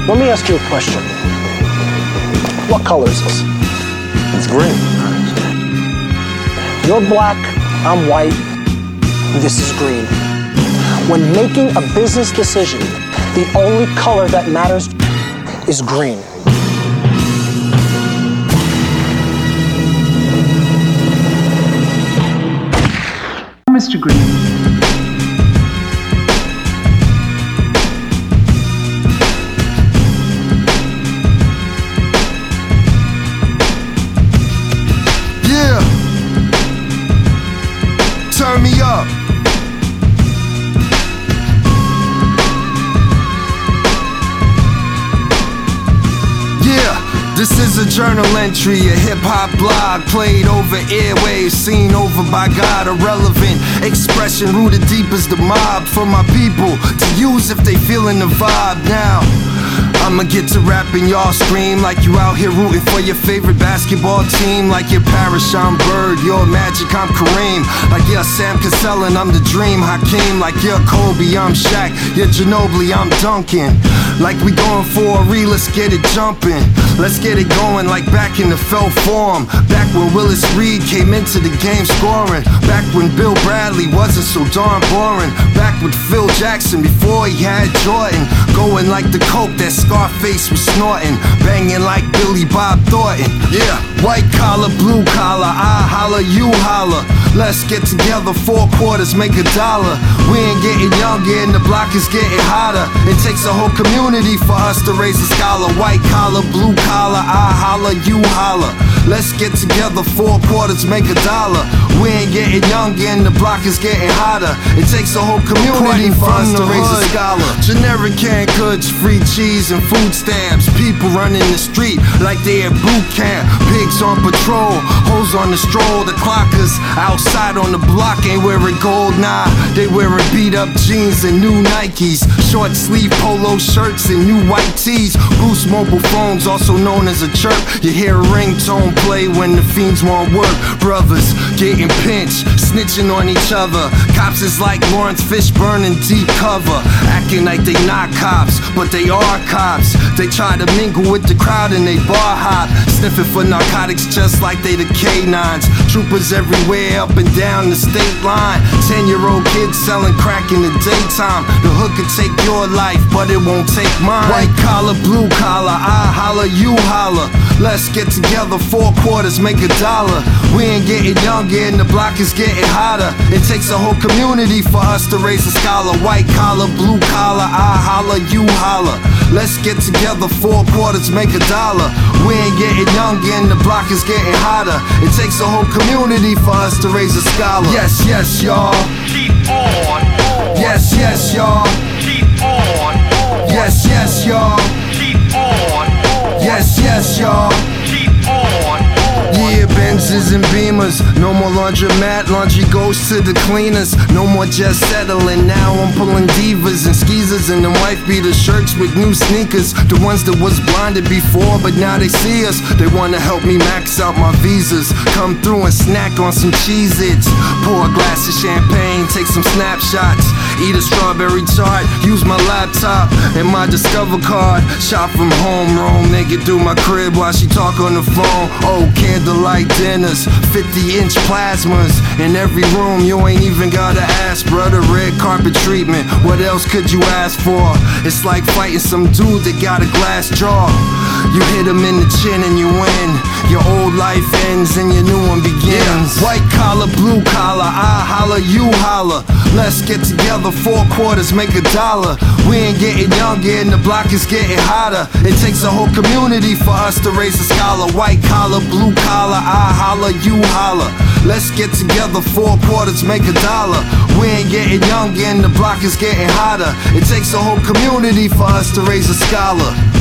Let me ask you a question. What color is this? It's green. You're black, I'm white, this is green. When making a business decision, the only color that matters is green. Mr. Green. Turn me up. Yeah, this is a journal entry, a hip-hop blog played over airwaves, seen over by God, a relevant expression rooted deep as the mob for my people to use if they feeling the vibe. Now I'ma get to rapping, y'all scream like you out here rooting for your favorite basketball team. Like you're Parrish, I'm Bird, you're Magic, I'm Kareem. Like you're Sam Cassell and I'm the Dream Hakeem. Like you're Kobe, I'm Shaq, you're Ginobili, I'm Duncan. Like we going for a re, let's get it jumping. Let's get it going like back in the fell form. Back when Willis Reed came into the game scoring. Back when Bill Bradley wasn't so darn boring. Back with Phil Jackson before he had Jordan. Going like the coke that Scarface was snorting. Banging like Billy Bob Thornton. Yeah, white collar, blue collar, I holler, you holler. Let's get together, 4 quarters, make $1. We ain't getting younger and the block is getting hotter. It takes a whole community for us to raise a scholar. White collar, blue collar, I holler, you holler. Let's get together, 4 quarters, make $1. We ain't getting younger and the block is getting hotter. It takes a whole community for us to raise a scholar. Generic canned goods, free cheese and food stamps. People running the street like they at boot camp. Pigs on patrol, hoes on the stroll. The clockers outside on the block ain't wearing gold, nah. They wearing beat up jeans and new Nikes. Short sleeve polo shirts and new white tees. Boost mobile phones, also known as a chirp. You hear a ringtone play when the fiends won't work. Brothers getting pinched, snitching on each other. Cops is like Lawrence Fishburne in deep cover. Acting like they not cops, but they are cops. They try to mingle with the crowd and they bar hop. Sniffing for narcotics just like they the K9s. Troopers everywhere up and down the state line. 10-year-old kids selling crack in the daytime. The hood could take your life, but it won't take mine. White collar, blue collar, I holler, you holler. Let's get together, 4 quarters, make $1. We ain't getting younger and the block is getting hotter. It takes a whole community for us to raise a scholar. White collar, blue collar, I holler, you holler. Let's get together, 4 quarters, make $1. We ain't getting younger and the block is getting hotter. It takes a whole community for us to raise a scholar. Yes, yes, y'all. Keep on. Yes, yes, y'all. Keep on. Yes, yes, y'all. Keep on. Yes, yes, y'all. Keep on. Yeah, Benzes and Beamers. No more laundromat, laundry goes to the cleaners. No more just settling, now I'm pulling divas and skeezers and them wife beater shirts with new sneakers. The ones that was blinded before, but now they see us. They wanna help me max out my visas. Come through and snack on some Cheez-Its. Pour a glass of champagne, take some snapshots. Eat a strawberry tart, use my laptop and my Discover card. Shop from home, roam naked through my crib while she talk on the phone. Oh, candlelight dinners, 50-inch plasmas in every room. You ain't even gotta ask, brother. Red carpet treatment, what else could you ask for? It's like fighting some dude that got a glass jaw. You hit him in the chin and you win. Your old life ends and your new one begins. White collar, blue collar, I holler, you holler. Let's get together, 4 quarters, make $1. We ain't getting younger and the block is getting hotter. It takes a whole community for us to raise a scholar. White collar, blue collar, I holler, you holler. Let's get together, 4 quarters, make $1. We ain't getting younger and the block is getting hotter. It takes a whole community for us to raise a scholar.